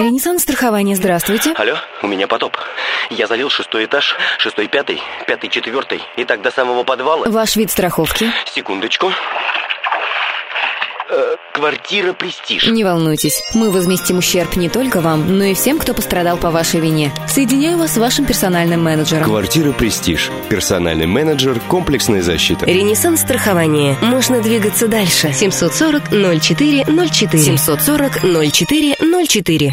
Ренессанс страхование, здравствуйте. Алло, у меня потоп. Я залил 6-й этаж, 6-й, 5-й, 5-й, 4-й. И так до самого подвала. Ваш вид страховки? Секундочку. Квартира «Престиж». Не волнуйтесь, мы возместим ущерб не только вам, но и всем, кто пострадал по вашей вине. Соединяю вас с вашим персональным менеджером. Квартира «Престиж». Персональный менеджер, комплексная защита. Ренессанс страхование. Можно двигаться дальше. 740 04 04. 740 04 04.